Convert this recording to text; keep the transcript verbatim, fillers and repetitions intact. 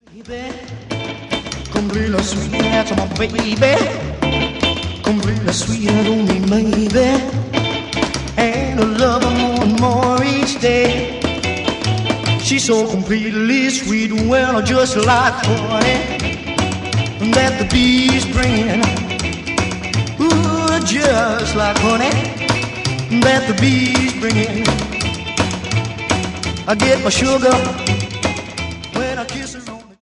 Baby, completely sweet to my baby, completely sweet on me, maybe, and I love her more and more each day. She's so completely sweet, well, just like honey that the bees bring. Ooh, just like honey that the bees bring. I get my sugar when I kiss her.